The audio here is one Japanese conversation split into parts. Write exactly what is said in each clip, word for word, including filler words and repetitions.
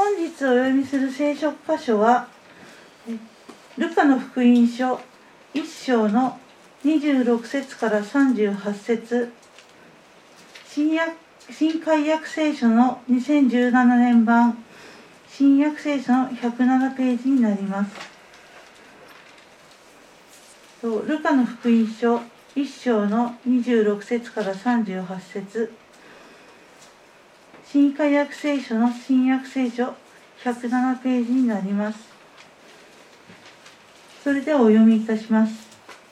本日お読みする聖書箇所はルカの福音書いっ章のにじゅうろく節からさんじゅうはち節、新約新海約聖書のにせんじゅうななねん版新約聖書のひゃくななページになります。ルカの福音書いっ章のにじゅうろく節からさんじゅうはち節、新海約聖書の新約聖書ひゃくななページになります。それではお読みいたします。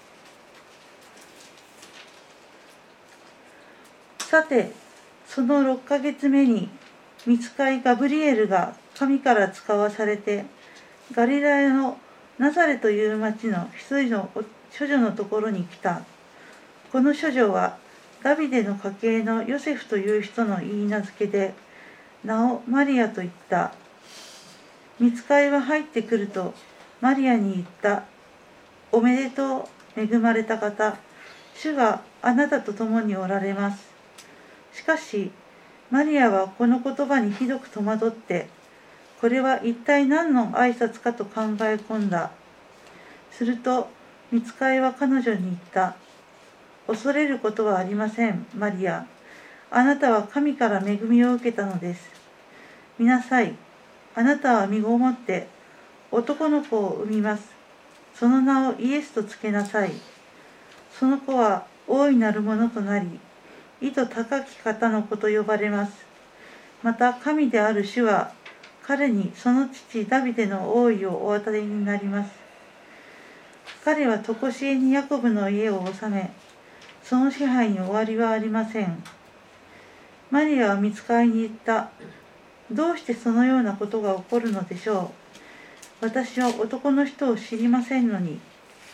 さて、そのろっかげつめに御使いガブリエルが神から使わされて、ガリラヤのナザレという町の一人の処女のところに来た。この処女はダビデの家系のヨセフという人の言い名付けで、名をマリアと言った。御使いは入ってくるとマリアに言った。おめでとう、恵まれた方、主があなたと共におられます。しかしマリアはこの言葉にひどく戸惑って、これは一体何の挨拶かと考え込んだ。すると御使いは彼女に言った。恐れることはありません、マリア。あなたは神から恵みを受けたのです。見なさい、あなたは身ごもって男の子を産みます。その名をイエスとつけなさい。その子は大いなるものとなり、意図高き方の子と呼ばれます。また神である主は彼にその父ダビデの王位をお与えになります。彼は常しえにヤコブの家を治め、その支配に終わりはありません。マリアは御使いに言った。どうしてそのようなことが起こるのでしょう。私は男の人を知りませんのに。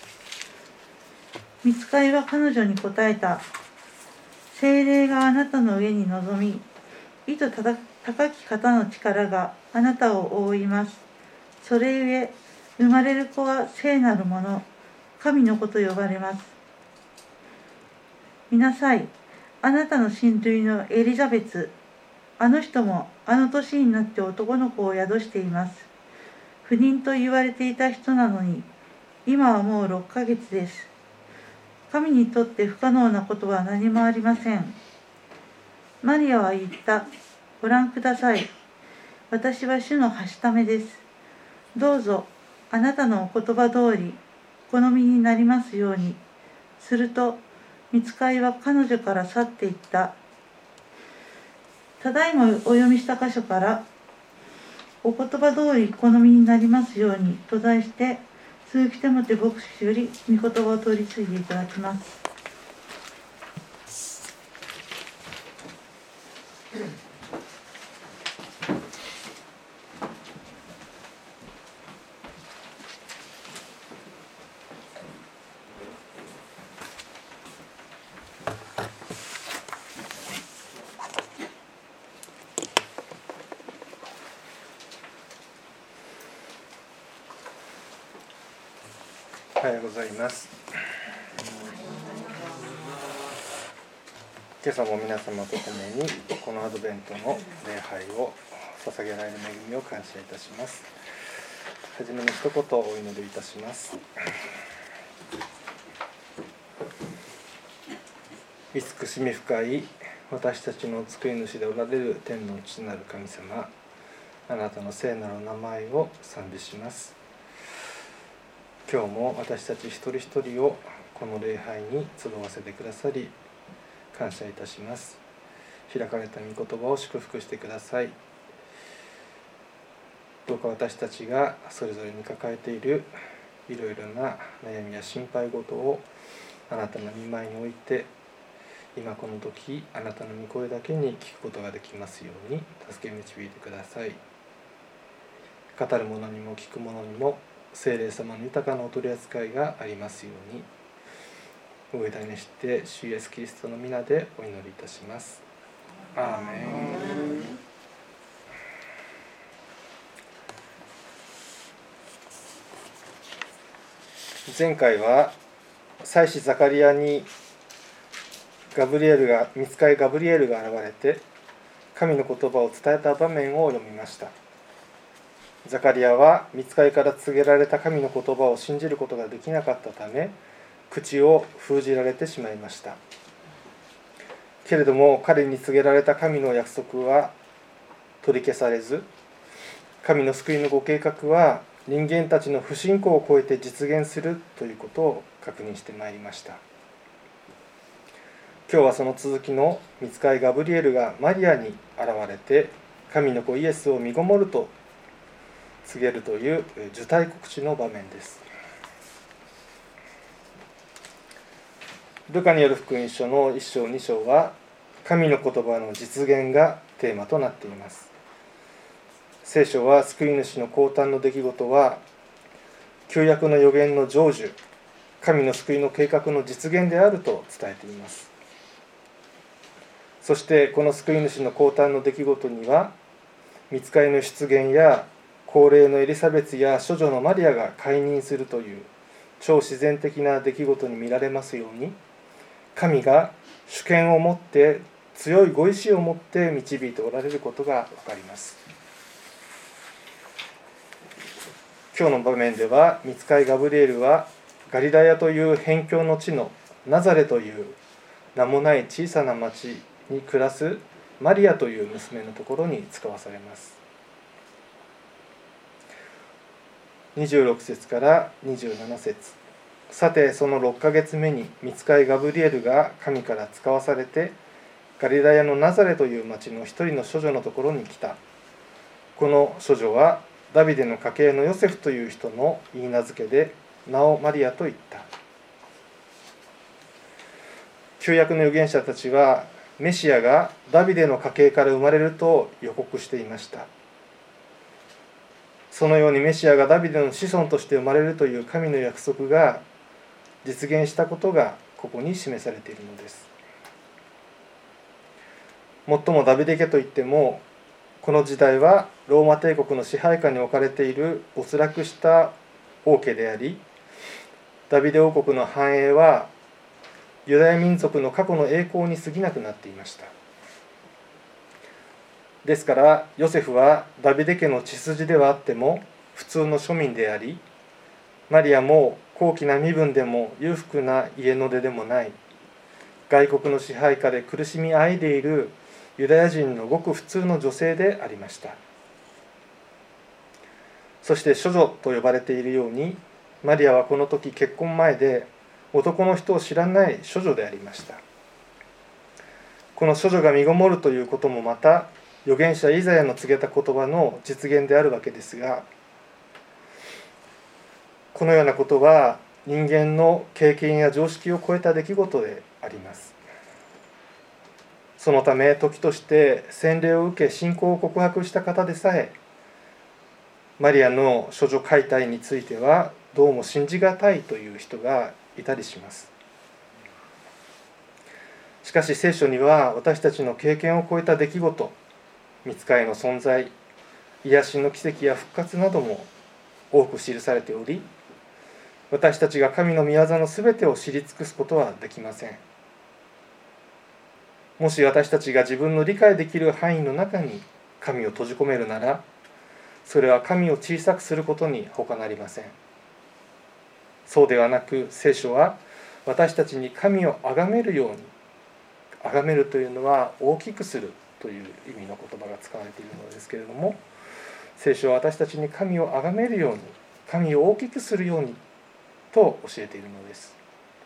御使いは彼女に答えた。聖霊があなたの上に臨み、意図高き方の力があなたを覆います。それゆえ、生まれる子は聖なるもの、神の子と呼ばれます。見なさい、あなたの親類のエリザベツ、あの人もあの年になって男の子を宿しています。不妊と言われていた人なのに、今はもうろっかげつです。神にとって不可能なことは何もありません。マリアは言った。ご覧ください。私は主のはしためです。どうぞあなたのお言葉通り、好みになりますように。すると、御使いは彼女から去っていった。ただいまお読みした箇所から、お言葉通り好みになりますようにと題して、鈴木テモテ牧師より御言葉を取り次いでいただきます。 おはようございます。今朝も皆様と共にこのアドベントの礼拝を捧げられる恵みを感謝いたします。はじめに一言お祈りいたします。慈しみ深い私たちの救い主でおられる天の父なる神様、あなたの聖なる名前を賛美します。今日も私たち一人一人をこの礼拝に集わせてくださり感謝いたします。開かれた御言葉を祝福してください。どうか私たちがそれぞれに抱えているいろいろな悩みや心配事をあなたの御前に置いて、今この時あなたの御声だけに聞くことができますように助け導いてください。語る者にも聞く者にも聖霊様の豊かなお取り扱いがありますように、お委ねして主イエスキリストの皆でお祈りいたします。アーメン。前回は祭司ザカリアにガブリエルが御使いガブリエルが現れて神の言葉を伝えた場面を読みました。 ザカリアは御使いから告げられた神の言葉を信じることができなかったため、口を封じられてしまいました。けれども彼に告げられた神の約束は取り消されず、神の救いのご計画は人間たちの不信仰を超えて実現するということを確認してまいりました。今日はその続きの御使いガブリエルがマリアに現れて神の子イエスを身ごもると告げるという受胎告知の場面です。ルカによる福音書のいっ章に章は神の言葉の実現がテーマとなっています。聖書は救い主の降誕の出来事は旧約の預言の成就、神の救いの計画の実現であると伝えています。そしてこの救い主の降誕の出来事には御使いの出現や高齢のエリザベスや処女のマリアが解任するという超自然的な出来事に見られますように、神が主権を持って強いご意志を持って導いておられることが分かります。今日の場面では御使いガブリエルはガリラヤという辺境の地のナザレという名もない小さな町に暮らすマリアという娘のところに使わされます。にじゅうろく節からにじゅうなな節。さてそのろっかげつめに御使いガブリエルが神から使わされてガリラヤのナザレという町の一人の処女のところに来た。この処女はダビデの家系のヨセフという人の言い名付けで名をマリアと言った。旧約の預言者たちはメシアがダビデの家系から生まれると予告していました。そのようにメシアがダビデの子孫として生まれるという神の約束が実現したことがここに示されているのです。もっともダビデ家といってもこの時代はローマ帝国の支配下に置かれている没落した王家であり、ダビデ王国の繁栄はユダヤ民族の過去の栄光に過ぎなくなっていました。ですからヨセフはダビデ家の血筋ではあっても普通の庶民であり、マリアも高貴な身分でも裕福な家の出でもない、外国の支配下で苦しみあいでいるユダヤ人のごく普通の女性でありました。そして処女と呼ばれているように、マリアはこの時結婚前で男の人を知らない処女でありました。この処女が身ごもるということもまた預言者イザヤの告げた言葉の実現であるわけですが、このようなことは人間の経験や常識を超えた出来事であります。そのため時として洗礼を受け信仰を告白した方でさえ、マリアの処女解体についてはどうも信じがたいという人がいたりします。しかし聖書には私たちの経験を超えた出来事、御使いの存在、癒しの奇跡や復活なども多く記されており、私たちが神の御業のすべてを知り尽くすことはできません。もし私たちが自分の理解できる範囲の中に神を閉じ込めるなら、それは神を小さくすることに他なりません。そうではなく、聖書は私たちに神を崇めるように、崇めるというのは大きくするという意味の言葉が使われているのですけれども、聖書は私たちに神を崇めるように、神を大きくするようにと教えているのです。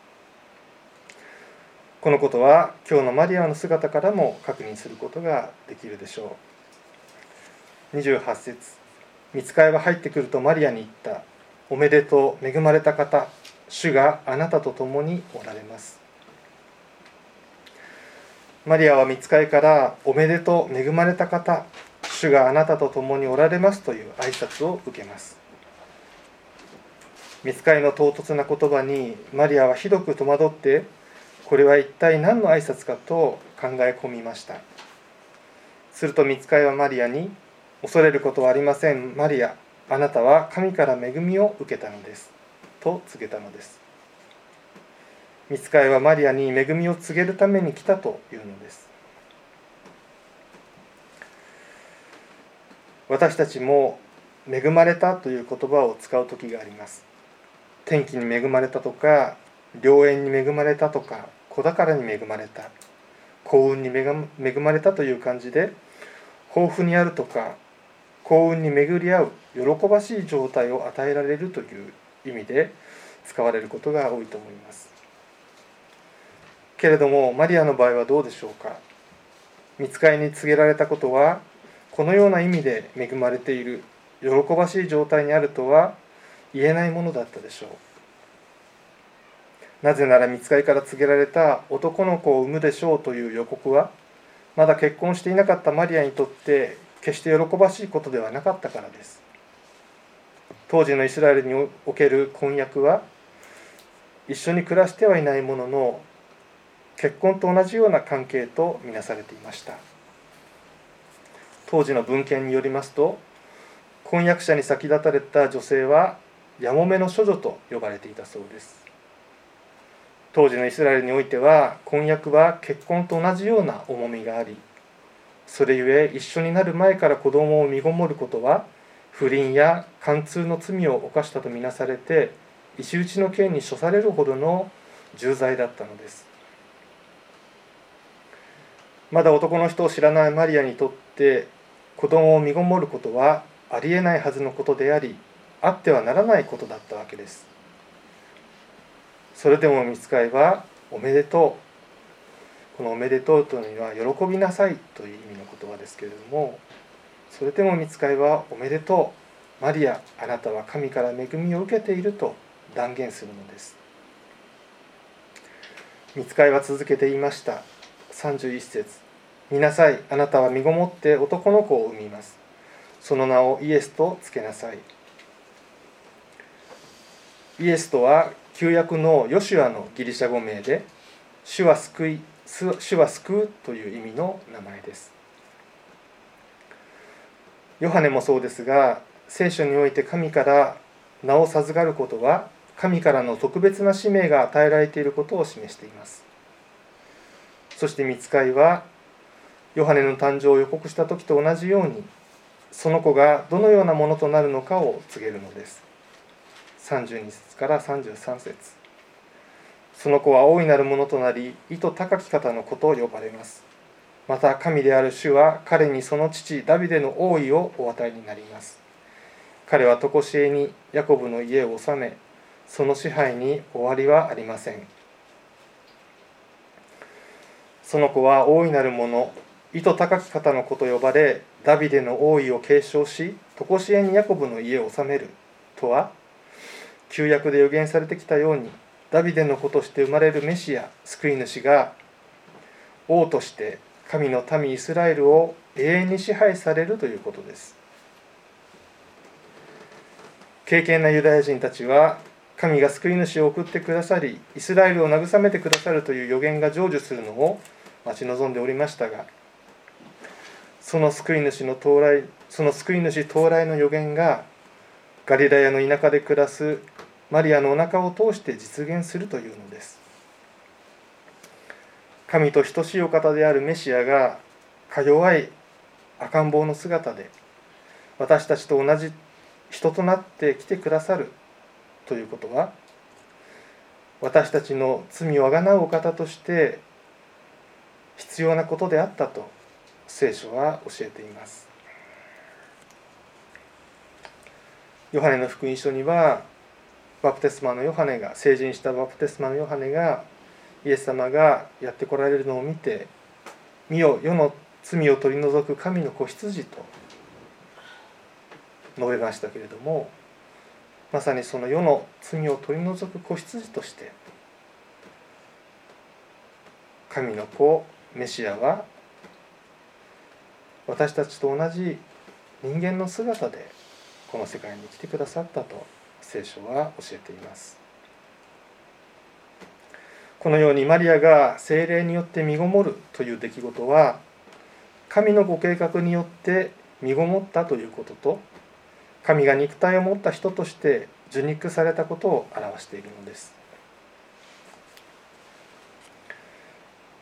このことは今日のマリアの姿からも確認することができるでしょう。にじゅうはち節、御使いは入ってくるとマリアに言った。おめでとう、恵まれた方、主があなたと共におられます。マリアは御使いからおめでとう、恵まれた方、主があなたと共におられますという挨拶を受けます。御使いの唐突な言葉にマリアはひどく戸惑って、これは一体何の挨拶かと考え込みました。すると御使いはマリアに、恐れることはありません、マリア、あなたは神から恵みを受けたのですと告げたのです。御使いはマリアに恵みを告げるために来たというのです。私たちも恵まれたという言葉を使う時があります。天気に恵まれたとか、良縁に恵まれたとか、子宝に恵まれた、幸運に恵まれたという感じで、豊富にあるとか、幸運に巡り合う喜ばしい状態を与えられるという意味で使われることが多いと思います。けれどもマリアの場合はどうでしょうか。御使いに告げられたことはこのような意味で恵まれている喜ばしい状態にあるとは言えないものだったでしょう。なぜなら御使いから告げられた男の子を産むでしょうという予告はまだ結婚していなかったマリアにとって決して喜ばしいことではなかったからです。当時のイスラエルにおける婚約は一緒に暮らしてはいないものの結婚と同じような関係とみなされていました。当時の文献によりますと、婚約者に先立たれた女性はやもめの処女と呼ばれていたそうです。当時のイスラエルにおいては婚約は結婚と同じような重みがあり、それゆえ一緒になる前から子供を身ごもることは不倫や姦通の罪を犯したとみなされて石打ちの刑に処されるほどの重罪だったのです。まだ男の人を知らないマリアにとって子供を身ごもることはありえないはずのことであり、あってはならないことだったわけです。それでも御使いはおめでとう、このおめでとうというのは喜びなさいという意味の言葉ですけれども、それでも御使いはおめでとう、マリア、あなたは神から恵みを受けていると断言するのです。御使いは続けて言いました。さんじゅういっ節、見なさい、あなたは身ごもって男の子を産みます。その名をイエスとつけなさい。イエスとは旧約のヨシュアのギリシャ語名で、主は救い、主は救うという意味の名前です。ヨハネもそうですが、聖書において神から名を授かることは神からの特別な使命が与えられていることを示しています。そして御使いはヨハネの誕生を予告した時と同じように、その子がどのようなものとなるのかを告げるのです。さんじゅうに節からさんじゅうさん節、その子は大いなるものとなり、意図高き方の子と呼ばれます。また神である主は彼にその父ダビデの王位をお与えになります。彼は常しえにヤコブの家を治め、その支配に終わりはありません。その子は大いなるもの、意図高き方の子と呼ばれ、ダビデの王位を継承し、常しえにヤコブの家を治めるとは、旧約で予言されてきたように、ダビデの子として生まれるメシア、救い主が王として神の民イスラエルを永遠に支配されるということです。敬虔なユダヤ人たちは、神が救い主を送ってくださり、イスラエルを慰めてくださるという予言が成就するのを待ち望んでおりましたが、その救い主の到来、その救い主到来の予言がガリラヤの田舎で暮らすマリアのお腹を通して実現するというのです。神と等しいお方であるメシアがか弱い赤ん坊の姿で私たちと同じ人となって来てくださるということは、私たちの罪をあがなうお方として必要なことであったと聖書は教えています。ヨハネの福音書には、バプテスマのヨハネが成人したバプテスマのヨハネがイエス様がやって来られるのを見て、見よ、世の罪を取り除く神の子羊と述べましたけれども、まさにその世の罪を取り除く子羊として神の子メシアは私たちと同じ人間の姿でこの世界に来てくださったと聖書は教えています。このようにマリアが聖霊によって身ごもるという出来事は、神のご計画によって身ごもったということと、神が肉体を持った人として受肉されたことを表しているのです。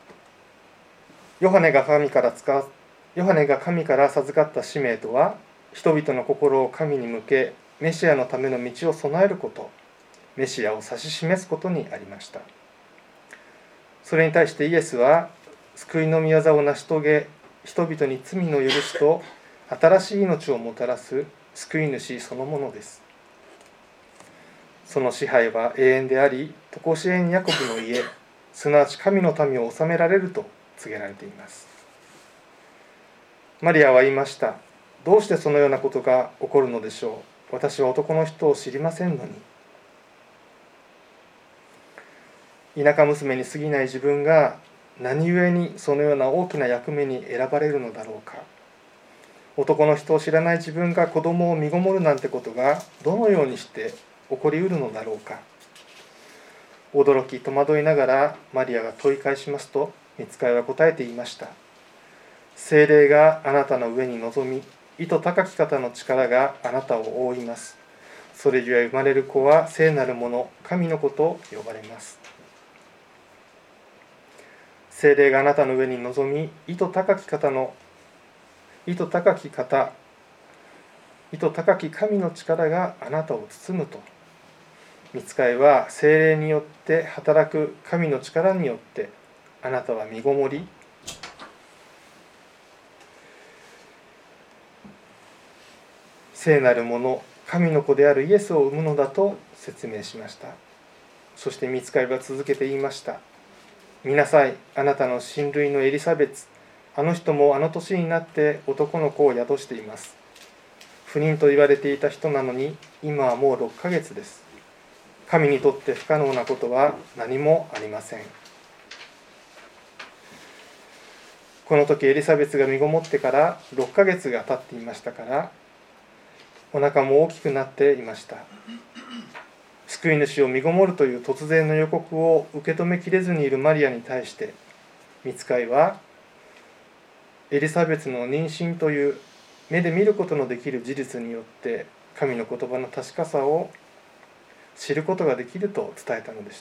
ヨハネが神から使うヨハネが神から授かった使命とは、 人々の心を神に向け、メシアのための道を備えること、メシアを指し示すことにありました。それに対してイエスは救いの御業を成し遂げ、人々に罪の許しと新しい命をもたらす救い主そのものです。その支配は永遠であり、常しえんヤコブの家、すなわち神の民を治められると告げられています。マリアは言いました。どうしてそのようなことが起こるのでしょう。私は男の人を知りませんのに。田舎娘に過ぎない自分が何故にそのような大きな役目に選ばれるのだろうか。男の人を知らない自分が子供を身ごもるなんてことがどのようにして起こりうるのだろうか。驚き戸惑いながらマリアが問い返しますと、御使いは答えて言いました。聖霊があなたの上に臨み、意図高き方の力があなたを覆います。それゆえ生まれる子は聖なるもの、神の子と呼ばれます。聖霊があなたの上に臨み、意図高き方の意図高き方意図高き神の力があなたを包むと。御使いは聖霊によって働く神の力によって、あなたは身ごもり、聖なるもの、神の子であるイエスを生むのだと説明しました。そして御使いは続けて言いました。見なさい、あなたの親類のエリザベツ、あの人もあの年になって男の子を宿しています。不妊と言われていた人なのに、今はもうろっかげつです。神にとって不可能なことは何もありません。この時エリザベツが身ごもってからろっかげつが経っていましたから、お腹も大きくなっていました。救い主を身ごもるという突然の予告を受け止めきれずにいるマリアに対して、御使いはエリザベツの妊娠という目で見ることのできる事実によって神の言葉の確かさを知ることができると伝えたのでした。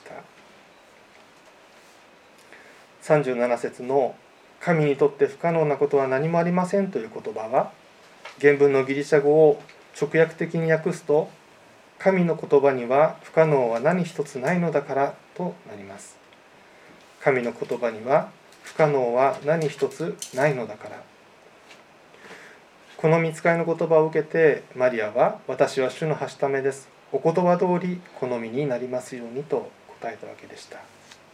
さんじゅうなな節の神にとって不可能なことは何もありませんという言葉は、原文のギリシャ語を直訳的に訳すと、神の言葉には不可能は何一つないのだからとなります。神の言葉には不可能は何一つないのだから。この御使いの言葉を受けてマリアは、私は主のはしためです、お言葉通り好みになりますようにと答えたわけでした。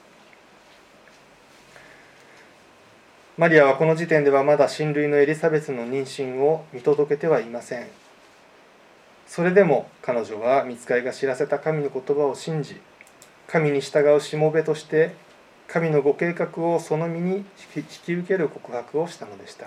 マリアはこの時点ではまだ親類のエリザベスの妊娠を見届けてはいません。それでも彼女は御使いが知らせた神の言葉を信じ、神に従うしもべとして神のご計画をその身に引き受ける告白をしたのでした。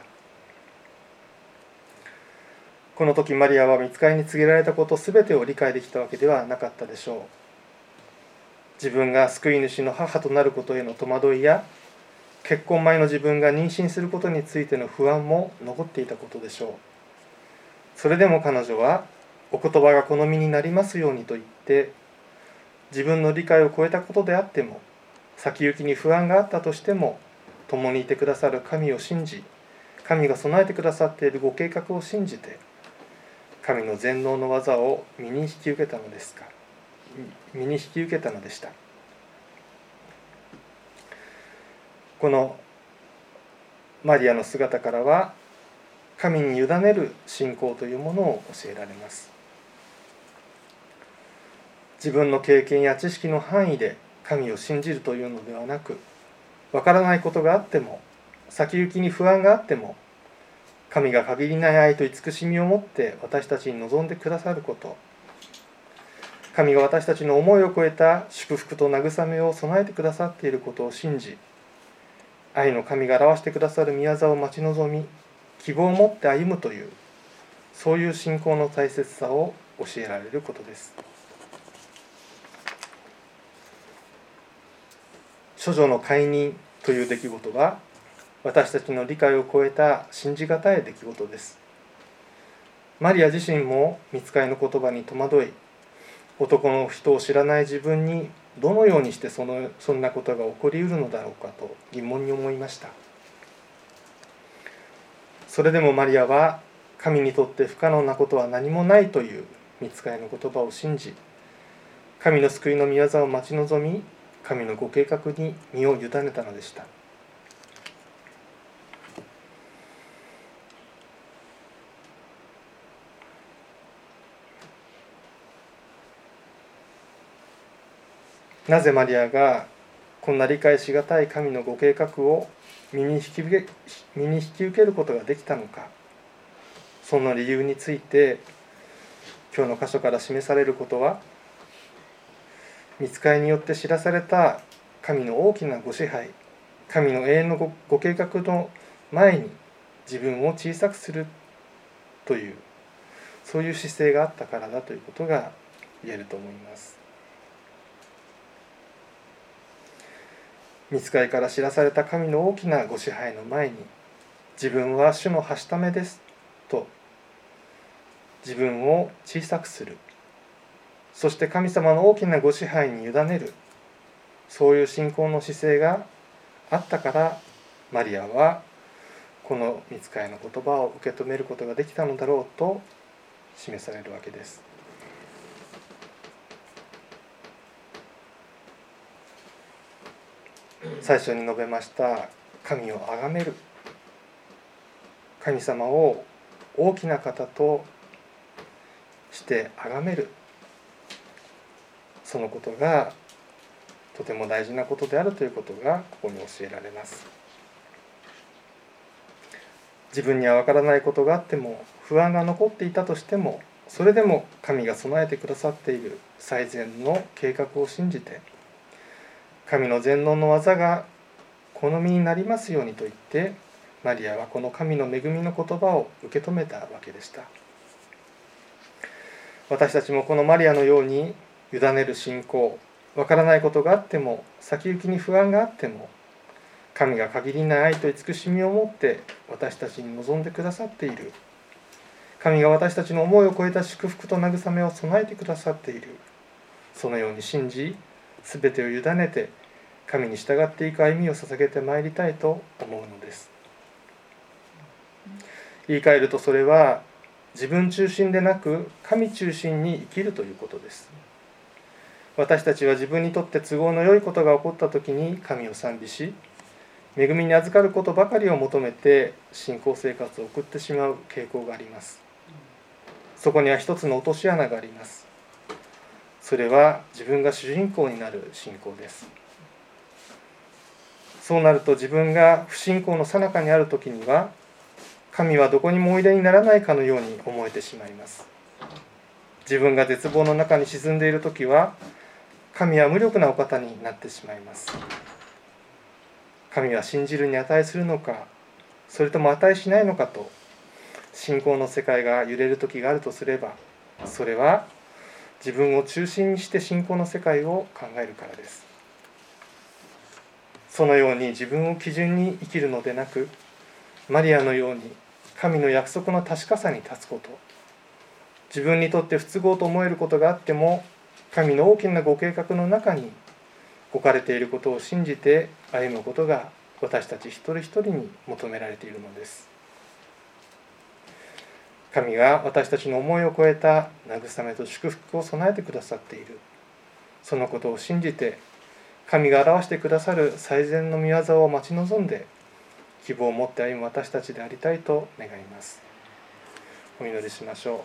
この時マリアは御使いに告げられたことすべてを理解できたわけではなかったでしょう。自分が救い主の母となることへの戸惑いや、結婚前の自分が妊娠することについての不安も残っていたことでしょう。それでも彼女は、お言葉が好みになりますようにと言って、自分の理解を超えたことであっても、先行きに不安があったとしても、共にいてくださる神を信じ、神が備えてくださっているご計画を信じて、神の全能の技を身に引き受けたのですか身に引き受けたのでした。このマリアの姿からは、神に委ねる信仰というものを教えられます。自分の経験や知識の範囲で神を信じるというのではなく、わからないことがあっても、先行きに不安があっても、神が限りない愛と慈しみを持って私たちに望んでくださること、神が私たちの思いを超えた祝福と慰めを備えてくださっていることを信じ、愛の神が表してくださる御業を待ち望み、希望を持って歩むという、そういう信仰の大切さを教えられることです。処女の解任という出来事は、私たちの理解を超えた信じがたい出来事です。マリア自身も御使いの言葉に戸惑い、男の人を知らない自分にどのようにしてその、そんなことが起こりうるのだろうかと疑問に思いました。それでもマリアは神にとって不可能なことは何もないという御使いの言葉を信じ、神の救いの御業を待ち望み、神のご計画に身を委ねたのでした。なぜマリアがこんな理解しがたい神のご計画を身に引き受け、身に引き受けることができたのか、その理由について今日の箇所から示されることは、御使いによって知らされた神の大きなご支配、神の永遠の ご, ご計画の前に自分を小さくするという、そういう姿勢があったからだということが言えると思います。御使いから知らされた神の大きなご支配の前に、自分は主のはしためですと自分を小さくする、そして神様の大きなご支配に委ねる、そういう信仰の姿勢があったから、マリアはこの御使いの言葉を受け止めることができたのだろうと示されるわけです。最初に述べました神を崇める、神様を大きな方として崇める、そのことがとても大事なことであるということがここに教えられます。自分には分からないことがあっても、不安が残っていたとしても、それでも神が備えてくださっている最善の計画を信じて、神の全能の技が好みになりますようにと言って、マリアはこの神の恵みの言葉を受け止めたわけでした。私たちもこのマリアのように委ねる信仰、わからないことがあっても、先行きに不安があっても、神が限りない愛と慈しみを持って私たちに望んでくださっている、神が私たちの思いを超えた祝福と慰めを備えてくださっている、そのように信じ、すべてを委ねて神に従っていく歩みを捧げてまいりたいと思うのです。言い換えると、それは自分中心でなく神中心に生きるということです。私たちは自分にとって都合の良いことが起こったときに神を賛美し、恵みに預かることばかりを求めて信仰生活を送ってしまう傾向があります。そこには一つの落とし穴があります。それは自分が主人公になる信仰です。そうなると、自分が不信仰の最中にあるときには、神はどこにもおいでにならないかのように思えてしまいます。自分が絶望の中に沈んでいるときは、神は無力なお方になってしまいます。神は信じるに値するのか、それとも値しないのかと、信仰の世界が揺れるときがあるとすれば、それは自分を中心にして信仰の世界を考えるからです。そのように自分を基準に生きるのでなく、マリアのように神の約束の確かさに立つこと、自分にとって不都合と思えることがあっても、神の大きなご計画の中に置かれていることを信じて歩むことが、私たち一人一人に求められているのです。神が私たちの思いを超えた慰めと祝福を備えてくださっている、そのことを信じて、神が表してくださる最善の御業を待ち望んで、希望を持って歩む私たちでありたいと願います。お祈りしましょ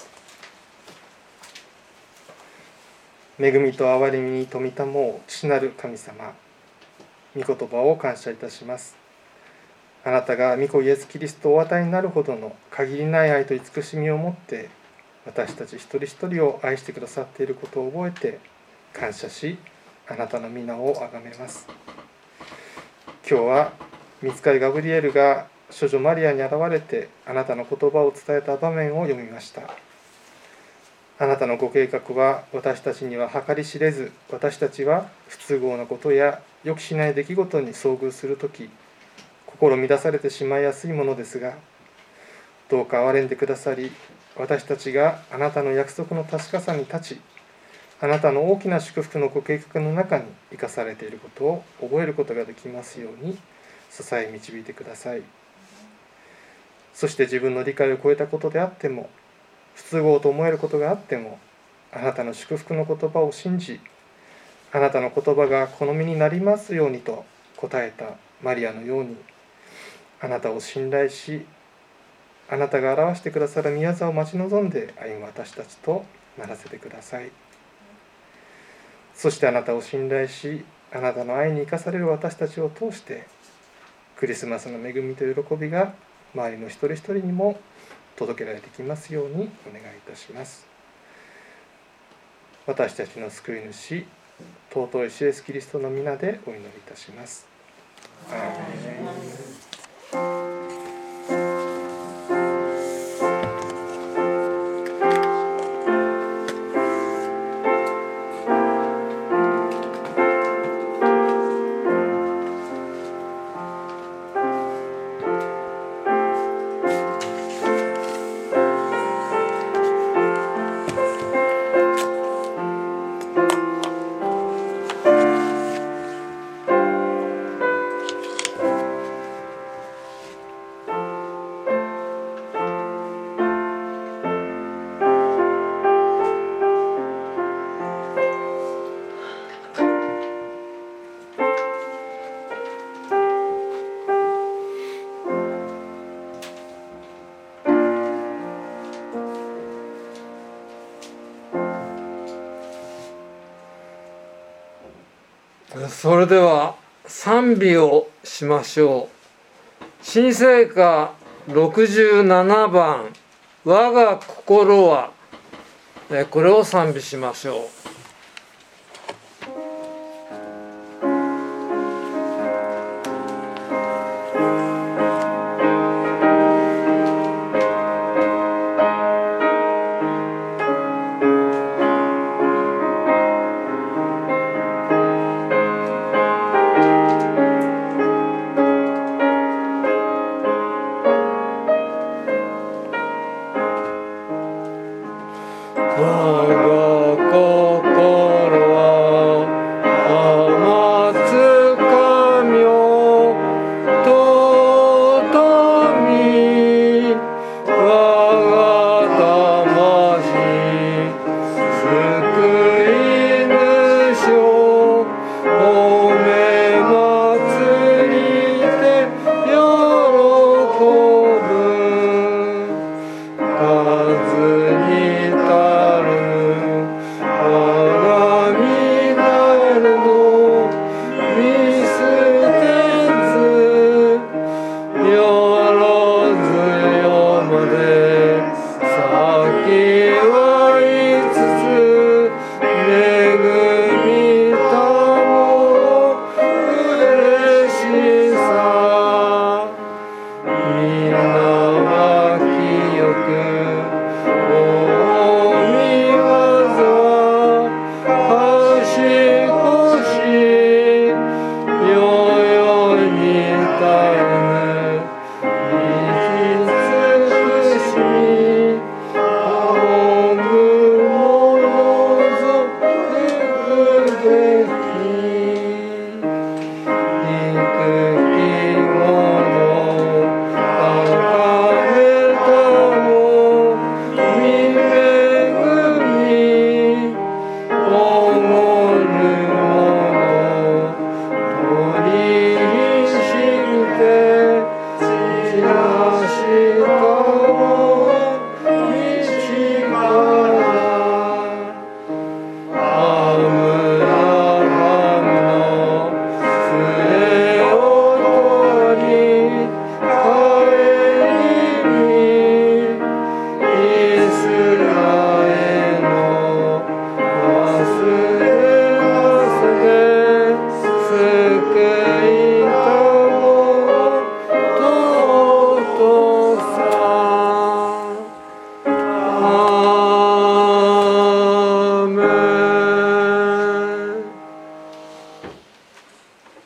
う。恵みと憐れみに富みたもう父なる神様、御言葉を感謝いたします。あなたが御子イエスキリストをお与えになるほどの限りない愛と慈しみを持って、私たち一人一人を愛してくださっていることを覚えて感謝し、あなたの皆をあがめます。今日は御使いガブリエルが処女マリアに現れてあなたの言葉を伝えた場面を読みました。あなたのご計画は私たちには計り知れず、私たちは不都合なことや予期しない出来事に遭遇するとき、心乱されてしまいやすいものですが、どうか憐れんでくださり、私たちがあなたの約束の確かさに立ち、あなたの大きな祝福のご計画の中に生かされていることを覚えることができますように支え導いてください。 そして自分の理解を超えたことであっても、不都合と思えることがあっても、あなたの祝福の言葉を信じ、あなたの言葉が好みになりますようにと答えたマリアのように、あなたを信頼し、あなたが表してくださる御業を待ち望んで歩む私たちとならせてください。そしてあなたを信頼し、あなたの愛に生かされる私たちを通して、クリスマスの恵みと喜びが周りの一人一人にも届けられてきますようにお願いいたします。私たちの救い主、尊いイエスキリストの皆でお祈りいたします。アーメン。 それでは賛美をしましょう。新聖歌ろくじゅうななばん、我が心は、これを賛美しましょう。